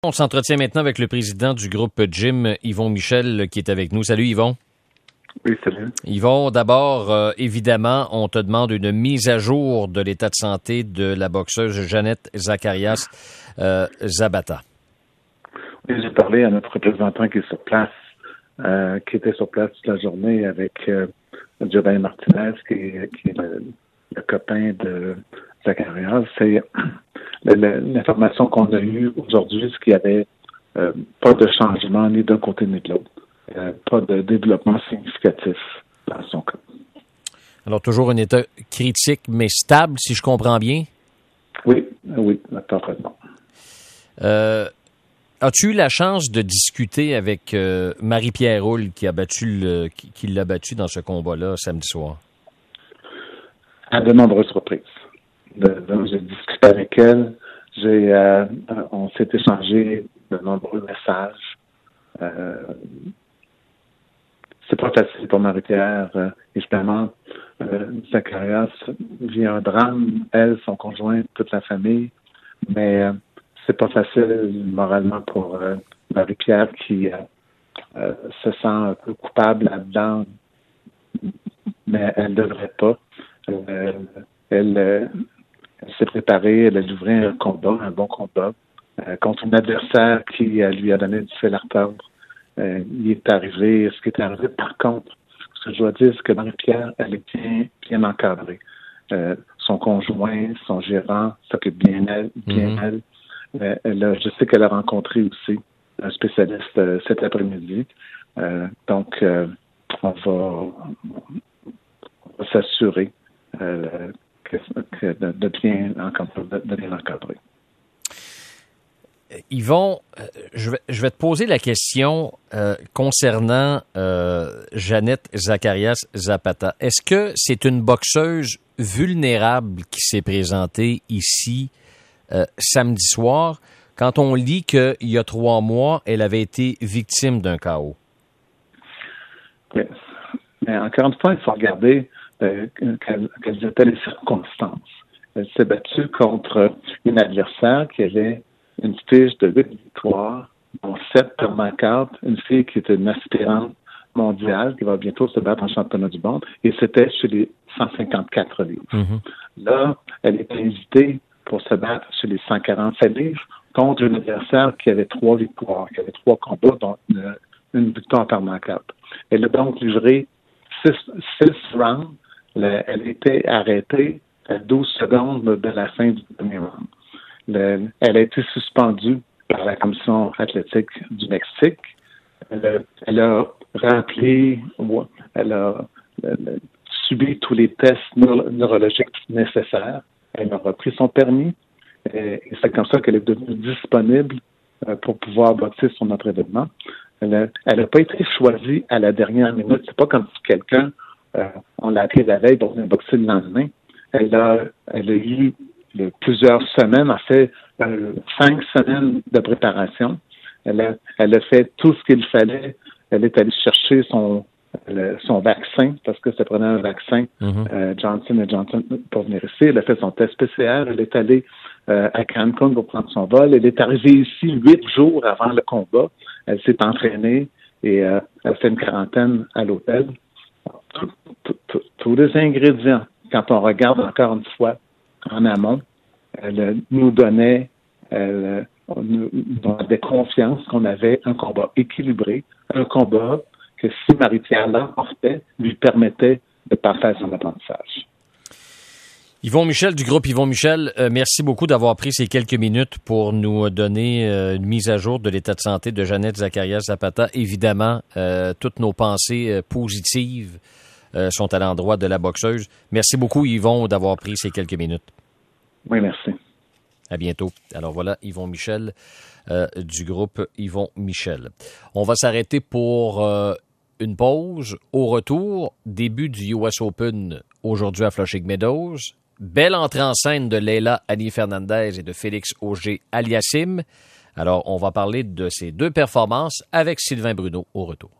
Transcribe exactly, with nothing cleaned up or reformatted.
On s'entretient maintenant avec le président du groupe Gym, Yvon Michel, qui est avec nous. Salut Yvon. Oui, salut. Yvon, d'abord, euh, évidemment, on te demande une mise à jour de l'état de santé de la boxeuse Jeannette Zacharias euh, Zapata. Oui, j'ai parlé à notre représentant qui est sur place, euh, qui était sur place toute la journée avec euh, Giovanni Martinez, qui, qui est le, le copain de Zacharias. C'est l'information qu'on a eue aujourd'hui, c'est qu'il n'y avait euh, pas de changement ni d'un côté ni de l'autre. Euh, pas de développement significatif dans son cas. Alors, toujours un état critique, mais stable, si je comprends bien? Oui, oui, parfaitement. Euh, as-tu eu la chance de discuter avec euh, Marie-Pierre Houle qui a battu le, qui, qui l'a battu dans ce combat-là samedi soir? À de nombreuses reprises. De, de, j'ai discuté avec elle. J'ai, euh, on s'est échangé de nombreux messages. Euh, c'est pas facile pour Marie-Pierre, euh, évidemment. Euh, Zacharias vit un drame, elle, son conjoint, toute la famille. Mais euh, c'est pas facile moralement pour euh, Marie-Pierre qui euh, euh, se sent un peu coupable là-dedans, mais elle ne devrait pas. Euh, elle, euh, elle s'est préparée, elle a livré un combat, un bon combat, euh, contre un adversaire qui euh, lui a donné du fil à retordre. Euh, il est arrivé, ce qui est arrivé, par contre, ce que je dois dire, c'est que Marie-Pierre, elle est bien, bien encadrée. Euh, son conjoint, son gérant s'occupe bien elle, bien mm-hmm. elle. Euh, elle a, je sais qu'elle a rencontré aussi un spécialiste euh, cet après-midi. Euh, donc, euh, on va, on va s'assurer euh, que, que de, de, bien, de, de bien encadrer. Yvon, je vais, je vais te poser la question euh, concernant euh, Jeannette Zacharias Zapata. Est-ce que c'est une boxeuse vulnérable qui s'est présentée ici euh, samedi soir quand on lit qu'il y a trois mois, elle avait été victime d'un K O? Oui. Mais encore une fois, il faut regarder euh, quelles, quelles étaient les circonstances. Elle s'est battue contre une adversaire qui avait une fiche de huit victoires, dont sept par knockout, une fille qui était une aspirante mondiale, qui va bientôt se battre en championnat du monde, et c'était chez les cent cinquante-quatre livres. Mm-hmm. Là, elle était invitée pour se battre chez les cent quarante-sept livres contre un adversaire qui avait trois victoires, qui avait trois combats, dont une, une victoire par knockout. Elle a donc livré six, six rounds. Elle, elle était arrêtée à douze secondes de la fin du premier round. Le, elle a été suspendue par la Commission athlétique du Mexique. Elle a, elle a rempli, elle a, elle a subi tous les tests neuro- neurologiques nécessaires. Elle a repris son permis et, et c'est comme ça qu'elle est devenue disponible euh, pour pouvoir boxer sur notre événement. Elle n'a pas été choisie à la dernière minute. C'est pas comme si quelqu'un, euh, on l'a appelé la veille pour venir boxer le lendemain. Elle a, elle a eu de plusieurs semaines, en fait, euh, cinq semaines de préparation. Elle a, elle a fait tout ce qu'il fallait. Elle est allée chercher son, le, son vaccin, parce que ça prenait un vaccin, mm-hmm. euh, Johnson et Johnson, pour venir ici. Elle a fait son test P C R. Elle est allée euh, à Cancun pour prendre son vol. Elle est arrivée ici huit jours avant le combat. Elle s'est entraînée et euh, elle a fait une quarantaine à l'hôtel. Tous les ingrédients, quand on regarde encore une fois, en amont, elle nous donnait, elle nous donnait confiance qu'on avait un combat équilibré, un combat que si Marie-Pierre l'emportait, lui permettait de parfaire son apprentissage. Yvon Michel du groupe Yvon Michel, euh, merci beaucoup d'avoir pris ces quelques minutes pour nous donner euh, une mise à jour de l'état de santé de Jeannette Zacharias Zapata. Évidemment, euh, toutes nos pensées euh, positives euh, sont à l'endroit de la boxeuse. Merci beaucoup, Yvon, d'avoir pris ces quelques minutes. Oui, merci. À bientôt. Alors voilà, Yvon Michel euh, du groupe Yvon Michel. On va s'arrêter pour euh, une pause. Au retour, début du U S Open aujourd'hui à Flushing Meadows. Belle entrée en scène de Leylah Annie Fernandez et de Félix Auger-Aliassime. Alors, on va parler de ces deux performances avec Sylvain Bruno au retour.